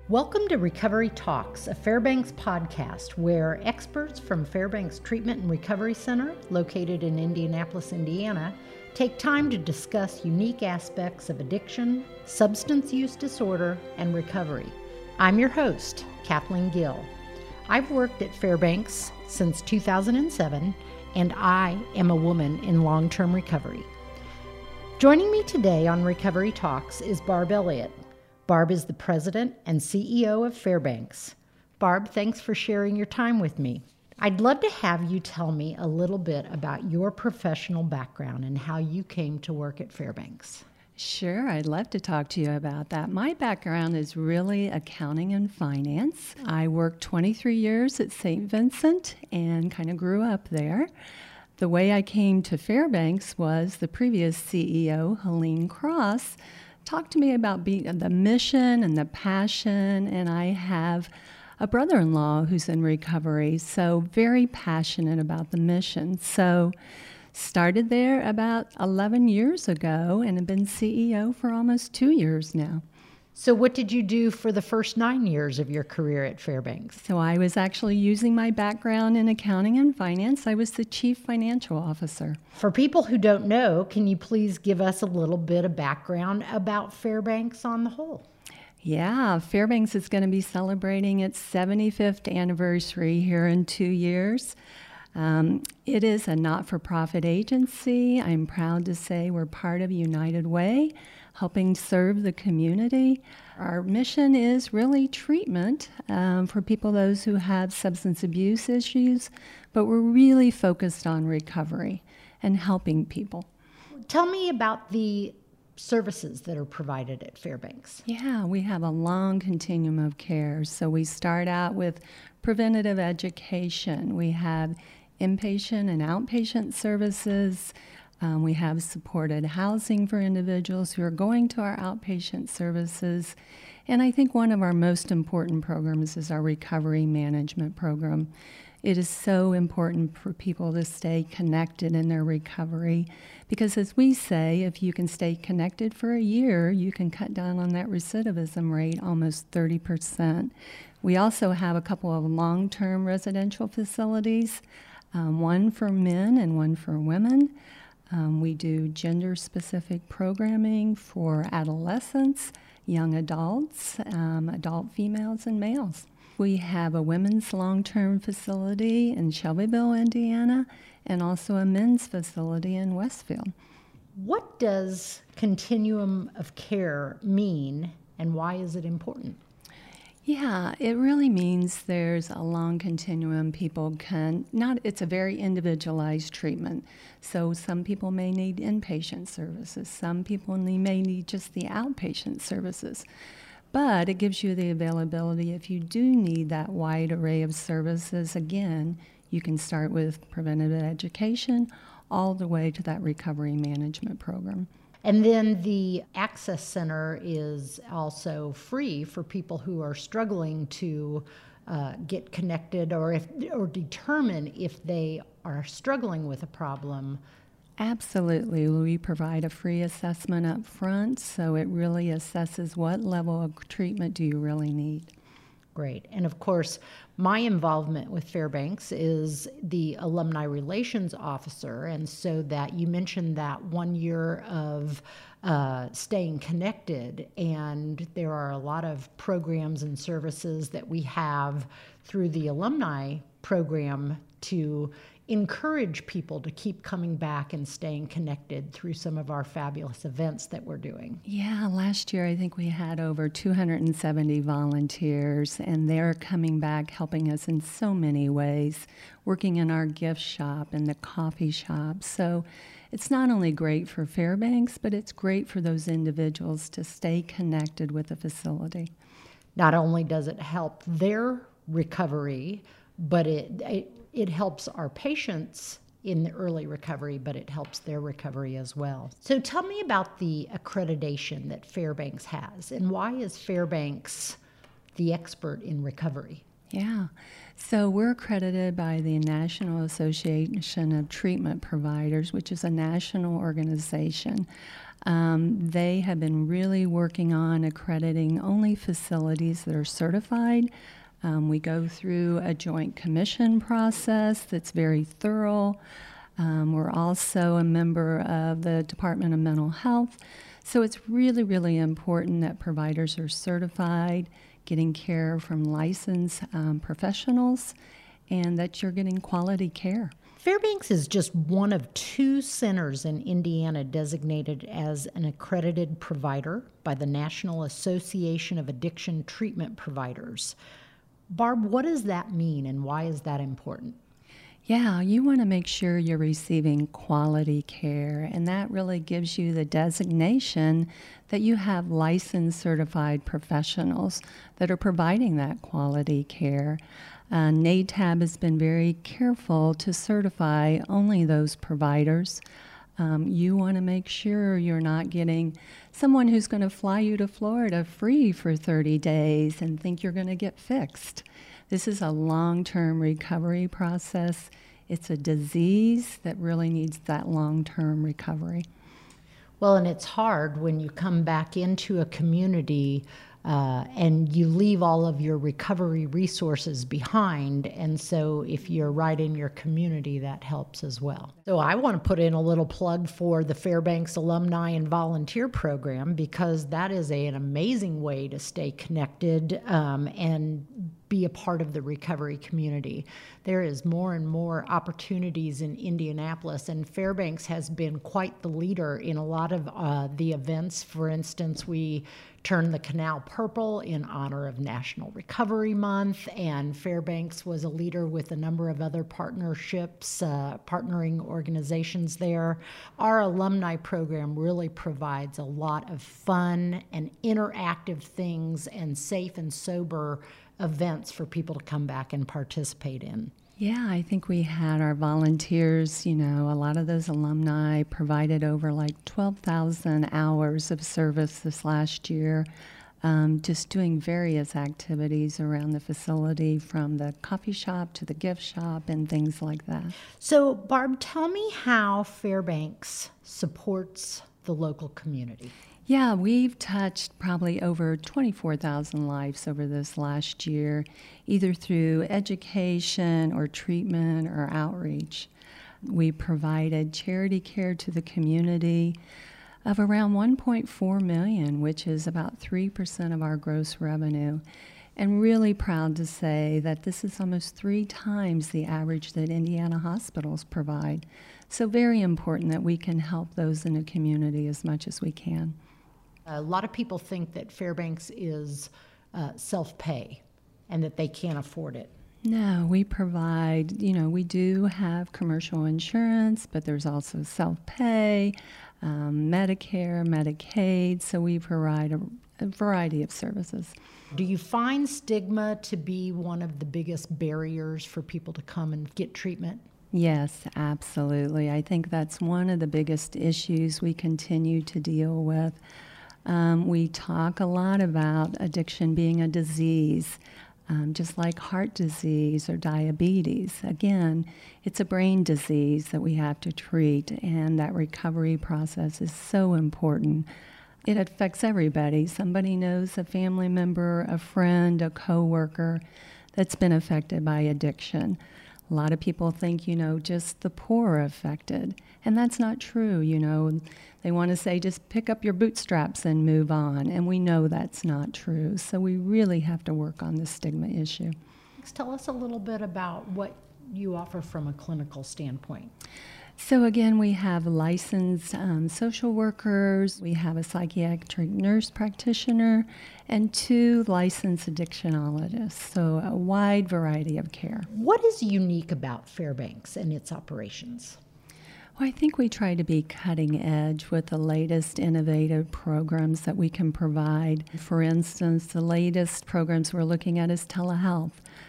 Welcome to Recovery Talks, a Fairbanks podcast where experts from Fairbanks Treatment and Recovery Center, located in Indianapolis, Indiana, take time to discuss unique aspects of addiction, substance use disorder, and recovery. I'm your host, Kathleen Gill. I've worked at Fairbanks since 2007, and I am a woman in long-term recovery. Joining me today on Recovery Talks is Barb Elliott. Barb is the president and CEO of Fairbanks. Barb, thanks for sharing your time with me. I'd love to have you tell me a little bit about your professional background and how you came to work at Fairbanks. Sure, I'd love to talk to you about that. My background is really accounting and finance. I worked 23 years at St. Vincent and kind of grew up there. The way I came to Fairbanks was the previous CEO, Helene Cross, talked to me about the mission and the passion, and I have a brother-in-law who's in recovery, so very passionate about the mission. So started there about 11 years ago and have been CEO for almost 2 years now. So what did you do for the first 9 years of your career at Fairbanks? So I was actually using my background in accounting and finance. I was the chief financial officer. For people who don't know, can you please give us a little bit of background about Fairbanks on the whole? Yeah, Fairbanks is going to be celebrating its 75th anniversary here in 2 years. It is a not-for-profit agency. I'm proud to say we're part of United Way, helping serve the community. Our mission is really treatment for those who have substance abuse issues, but we're really focused on recovery and helping people. Tell me about the services that are provided at Fairbanks. Yeah, we have a long continuum of care. So we start out with preventative education. We have inpatient and outpatient services. We have supported housing for individuals who are going to our outpatient services. And I think one of our most important programs is our recovery management program. It is so important for people to stay connected in their recovery because, as we say, if you can stay connected for a year, you can cut down on that recidivism rate almost 30%. We also have a couple of long-term residential facilities, one for men and one for women. We do gender-specific programming for adolescents, young adults, adult females, and males. We have a women's long-term facility in Shelbyville, Indiana, and also a men's facility in Westfield. What does continuum of care mean, and why is it important? Yeah, it really means there's a long continuum. It's a very individualized treatment. So some people may need inpatient services. Some people may need just the outpatient services. But it gives you the availability if you do need that wide array of services. Again, you can start with preventative education all the way to that recovery management program. And then the Access Center is also free for people who are struggling to get connected or determine if they are struggling with a problem. Absolutely. We provide a free assessment up front, so it really assesses what level of treatment do you really need. Great. And of course, my involvement with Fairbanks is the alumni relations officer. And so that you mentioned that 1 year of staying connected, and there are a lot of programs and services that we have through the alumni program to encourage people to keep coming back and staying connected through some of our fabulous events that we're doing. Yeah, last year I think we had over 270 volunteers, and they're coming back helping us in so many ways, working in our gift shop and the coffee shop. So it's not only great for Fairbanks, but it's great for those individuals to stay connected with the facility. Not only does it help their recovery, but it helps our patients in the early recovery, but it helps their recovery as well. So tell me about the accreditation that Fairbanks has, and why is Fairbanks the expert in recovery? Yeah. So we're accredited by the National Association of Treatment Providers, which is a national organization. They have been really working on accrediting only facilities that are certified. We go through a joint commission process that's very thorough. We're also a member of the Department of Mental Health. So it's really, really important that providers are certified, getting care from licensed professionals, and that you're getting quality care. Fairbanks is just one of 2 centers in Indiana designated as an accredited provider by the National Association of Addiction Treatment Providers. Barb, what does that mean and why is that important? Yeah, you want to make sure you're receiving quality care, and that really gives you the designation that you have licensed certified professionals that are providing that quality care. NATAB has been very careful to certify only those providers. You want to make sure you're not getting someone who's going to fly you to Florida free for 30 days and think you're going to get fixed. This is a long-term recovery process. It's a disease that really needs that long-term recovery. Well, and it's hard when you come back into a community and you leave all of your recovery resources behind. And so if you're right in your community, that helps as well. So I want to put in a little plug for the Fairbanks Alumni and Volunteer Program, because that is an amazing way to stay connected and be a part of the recovery community. There is more and more opportunities in Indianapolis, and Fairbanks has been quite the leader in a lot of the events. For instance, we turned the canal purple in honor of National Recovery Month, and Fairbanks was a leader with a number of other partnerships, partnering organizations there. Our alumni program really provides a lot of fun and interactive things and safe and sober events for people to come back and participate in. Yeah, I think we had our volunteers, a lot of those alumni provided over like 12,000 hours of service this last year, just doing various activities around the facility, from the coffee shop to the gift shop and things like that. So, Barb, tell me how Fairbanks supports the local community. Yeah, we've touched probably over 24,000 lives over this last year, either through education or treatment or outreach. We provided charity care to the community of around 1.4 million, which is about 3% of our gross revenue. And really proud to say that this is almost 3 times the average that Indiana hospitals provide. So very important that we can help those in the community as much as we can. A lot of people think that Fairbanks is self-pay and that they can't afford it. No, we provide, we do have commercial insurance, but there's also self-pay, Medicare, Medicaid, so we provide a variety of services. Do you find stigma to be one of the biggest barriers for people to come and get treatment? Yes, absolutely. I think that's one of the biggest issues we continue to deal with. We talk a lot about addiction being a disease, just like heart disease or diabetes. Again, it's a brain disease that we have to treat, and that recovery process is so important. It affects everybody. Somebody knows a family member, a friend, a coworker that's been affected by addiction. A lot of people think, just the poor are affected, and that's not true. They want to say just pick up your bootstraps and move on, and we know that's not true. So we really have to work on the stigma issue. Tell us a little bit about what you offer from a clinical standpoint. So again, we have licensed social workers, we have a psychiatric nurse practitioner, and 2 licensed addictionologists, so a wide variety of care. What is unique about Fairbanks and its operations? Well, I think we try to be cutting edge with the latest innovative programs that we can provide. For instance, the latest programs we're looking at is telehealth.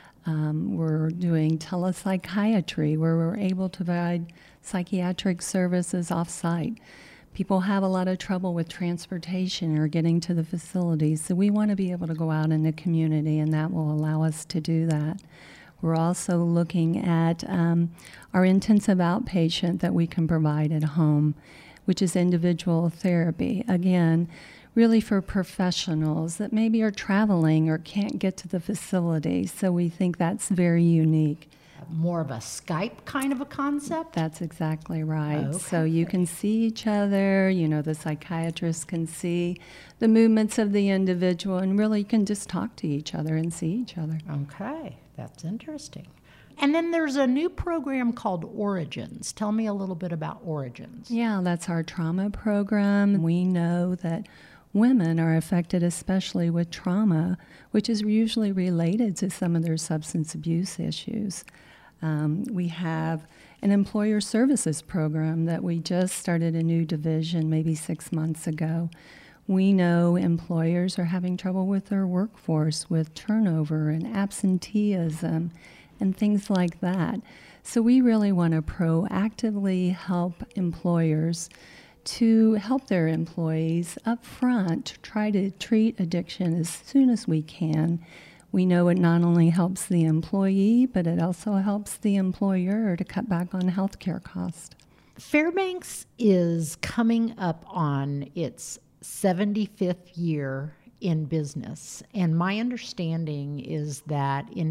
We're doing telepsychiatry, where we're able to provide psychiatric services off-site. People have a lot of trouble with transportation or getting to the facilities, so we want to be able to go out in the community, and that will allow us to do that. We're also looking at our intensive outpatient that we can provide at home, which is individual therapy. Again, really for professionals that maybe are traveling or can't get to the facility, so we think that's very unique. More of a Skype kind of a concept? That's exactly right. Okay. So you can see each other, the psychiatrist can see the movements of the individual, and really you can just talk to each other and see each other. Okay, that's interesting. And then there's a new program called Origins. Tell me a little bit about Origins. Yeah, that's our trauma program. We know that women are affected especially with trauma, which is usually related to some of their substance abuse issues. We have an employer services program that we just started a new division maybe 6 months ago. We know employers are having trouble with their workforce, with turnover and absenteeism and things like that. So we really want to proactively help employers to help their employees up front to try to treat addiction as soon as we can. We know it not only helps the employee, but it also helps the employer to cut back on healthcare costs. Fairbanks is coming up on its 75th year in business. And my understanding is that in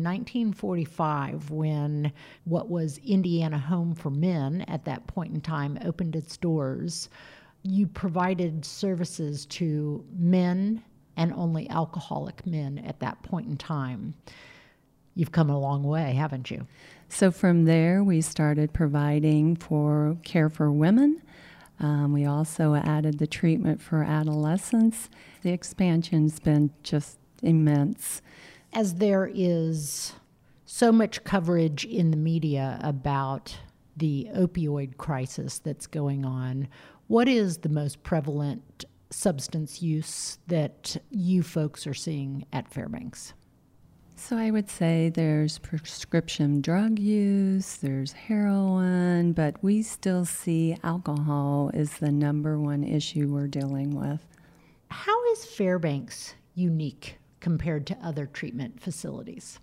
1945, when what was Indiana Home for Men at that point in time opened its doors, you provided services to men and only alcoholic men at that point in time. You've come a long way, haven't you? So from there, we started providing for care for women. We also added the treatment for adolescents. The expansion's been just immense. As there is so much coverage in the media about the opioid crisis that's going on, what is the most prevalent substance use that you folks are seeing at Fairbanks? So I would say there's prescription drug use, there's heroin, but we still see alcohol is the number one issue we're dealing with. How is Fairbanks unique compared to other treatment facilities?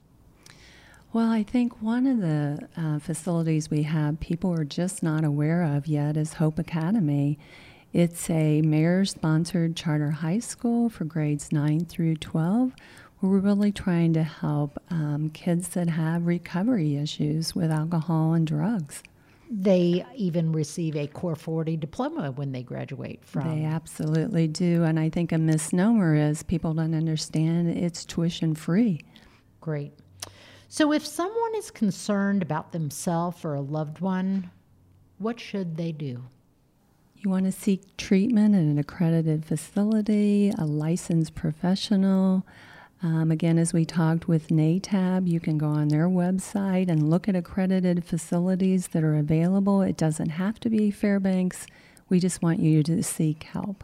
Well, I think one of the facilities we have people are just not aware of yet is Hope Academy. It's a mayor-sponsored charter high school for grades 9 through 12, where we're really trying to help kids that have recovery issues with alcohol and drugs. They even receive a Core 40 diploma when they graduate from. They absolutely do, and I think a misnomer is people don't understand it's tuition free. Great. So if someone is concerned about themselves or a loved one, what should they do? You want to seek treatment in an accredited facility, a licensed professional. Again, as we talked with NATAB, you can go on their website and look at accredited facilities that are available. It doesn't have to be Fairbanks. We just want you to seek help.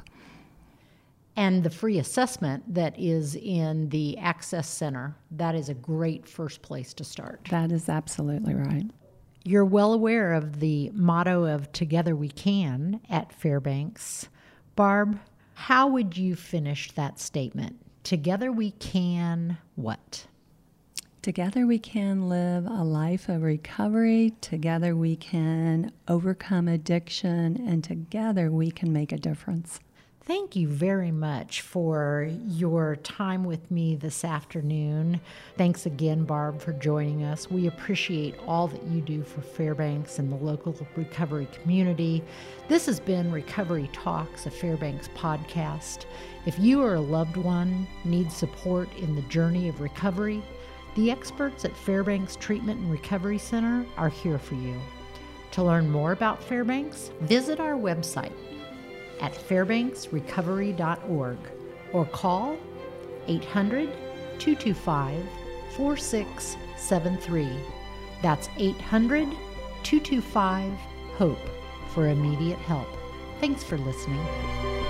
And the free assessment that is in the Access Center, that is a great first place to start. That is absolutely right. You're well aware of the motto of Together We Can at Fairbanks. Barb, how would you finish that statement? Together we can what? Together we can live a life of recovery. Together we can overcome addiction. And together we can make a difference. Thank you very much for your time with me this afternoon. Thanks again, Barb, for joining us. We appreciate all that you do for Fairbanks and the local recovery community. This has been Recovery Talks, a Fairbanks podcast. If you or a loved one needs support in the journey of recovery, the experts at Fairbanks Treatment and Recovery Center are here for you. To learn more about Fairbanks, visit our website at fairbanksrecovery.org or call 800-225-4673. That's 800-225-HOPE for immediate help. Thanks for listening.